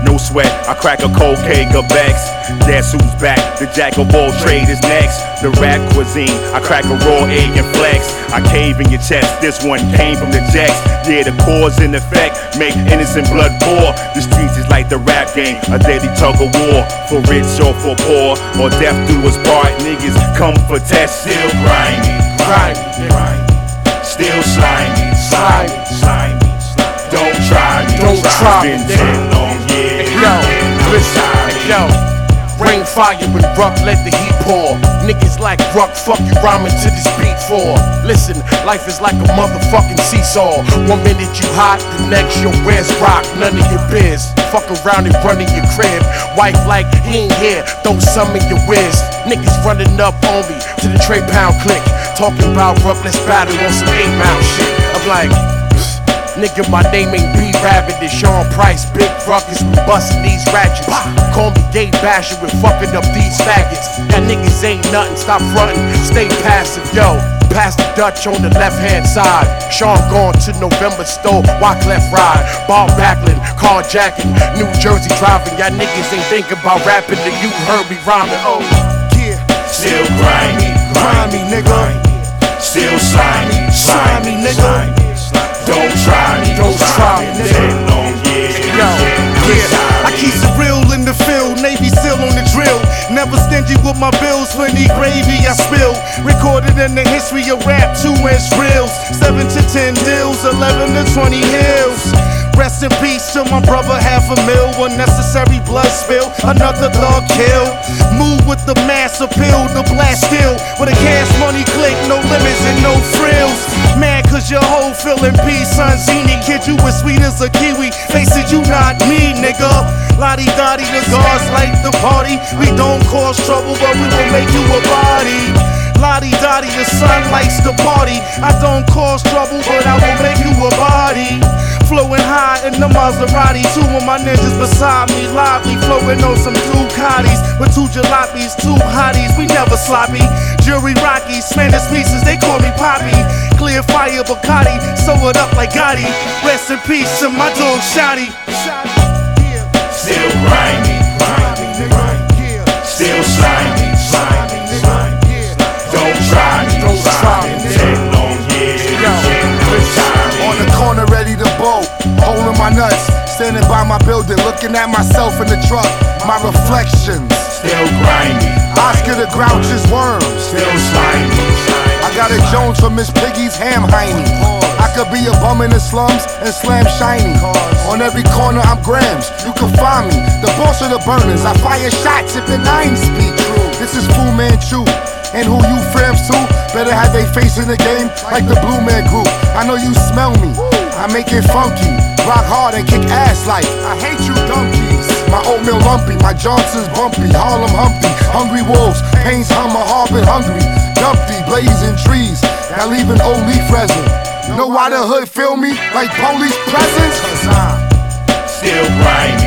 no sweat. I crack a cold cake of Bex. Guess who's back? The jack of all trade is next. The rap cuisine, I crack a raw egg and flex. I cave in your chest, this one came from the jacks. Yeah, the cause and effect make innocent blood pour. The streets is like the rap game, a daily tug of war. For rich or for poor, or death do us part. Niggas come for test, still grimy, still slimy, Don't try me, been 10 long years. Yo, listen, yo. Rain, fire, and rock, let the heat pour. Niggas like rock, fuck you rhyming to this beat for. Listen, life is like a motherfucking seesaw. 1 minute you hot, the next your where's rock, none of your biz. Fuck around and run in your crib. Wife like, he ain't here, throw some in your whiz. Niggas running up on me to the Trey Pound click. Talking about rough, let's battle on some 8 Mile shit. I'm like, nigga, my name ain't B Rabbit, it's Sean Price. Big ruckus, we bustin' these ratchets. Call me gay basher, we fucking up these faggots. That niggas ain't nothing, stop frontin', stay passive, yo. Pass the Dutch on the left hand side. Sean gone to November store, walk left ride. Ball backling, carjacking, New Jersey driving. Y'all niggas ain't thinking about rapping till you heard me rhyming. Oh, yeah. Still grimy, nigga. Still slimy, nigga. Don't try me, nigga. Long years. Yo, yeah, I keep it real in the field, Navy SEAL on the drill. Never stingy with my bills, plenty gravy I spill. Recorded in the history of rap, 2-inch reels. 7 to 10 deals, 11 to 20 hills. Rest in peace to my brother, $500,000. Unnecessary blood spill, another thug kill. Move with the mass appeal, the blast still. With a cash money click, no limits and no frills. Mad cause your whole feeling peace, son. Zini, kid, you as sweet as a kiwi. Face it, you not me, nigga. Lottie Dottie, the guards like the party. We don't cause trouble, but we will make you a body. Lottie Dottie, the sun likes the party. I don't cause trouble, but I will make you a body. Flowing high in the Maserati, 2 of my ninjas beside me, lively, flowing on some Ducatis with 2 jalopies, 2 hotties, we never sloppy. Jury Rocky, Spanish pieces, they call me Poppy. Clear fire Bacardi, sew it up like Gotti. Rest in peace to my dog Shotty. Still grimy, still slimy, Don't try me, 10 long years. On the corner ready to bolt, holding my nuts. Standing by my building, looking at myself in the truck. My reflections, still grimy. Oscar the Grouch's worms, still slimy. I got a Jones from Miss Piggy's ham hiney. I could be a bum in the slums and slam shiny. On every corner I'm Grams, you can find me. The boss of the burners, I fire shots at the 9-speed. This is Fu Manchu. And who you friends to, better have they face in the game like the Blue Man Group. I know you smell me, I make it funky. Rock hard and kick ass like I hate you donkeys. My oatmeal lumpy, my Johnson's bumpy. Harlem Humpty, hungry wolves, Payne's Hummer, Harbin hungry. Dumpty, blazing trees, now leaving old leaf resin. Know why the hood feel me like police presence? Still grimy.